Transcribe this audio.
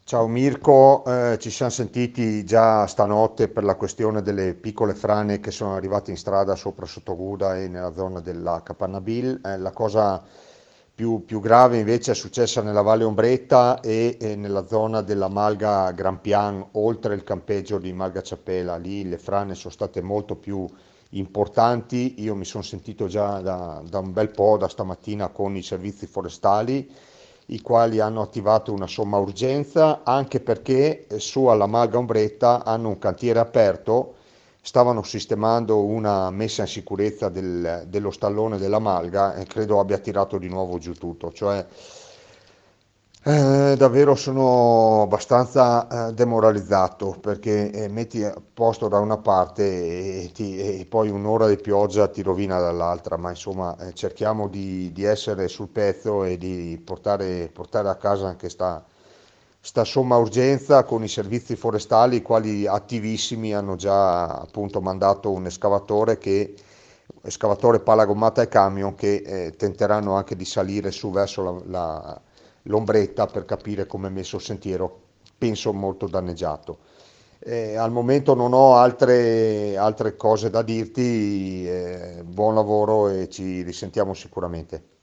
Ciao Mirko, ci siamo sentiti già stanotte per la questione delle piccole frane che sono arrivate in strada sopra Sottoguda e nella zona della Capannabil. La cosa più grave invece è successa nella Valle Ombretta e nella zona della Malga Grampian, oltre il campeggio di Malga Ciapela. Lì le frane sono state molto più importanti. Io mi sono sentito già da un bel po', da stamattina, con i servizi forestali, i quali hanno attivato una somma urgenza, anche perché su alla Malga Ombretta hanno un cantiere aperto, stavano sistemando una messa in sicurezza dello stallone della Malga e credo abbia tirato di nuovo giù tutto. Cioè, davvero sono abbastanza demoralizzato, perché metti a posto da una parte e poi un'ora di pioggia ti rovina dall'altra, ma insomma cerchiamo di essere sul pezzo e di portare a casa anche sta somma urgenza con i servizi forestali, i quali attivissimi hanno già appunto mandato un escavatore pala gommata e camion che tenteranno anche di salire su verso l'ombretta per capire come è messo il sentiero, penso molto danneggiato. Al momento non ho altre cose da dirti, buon lavoro e ci risentiamo sicuramente.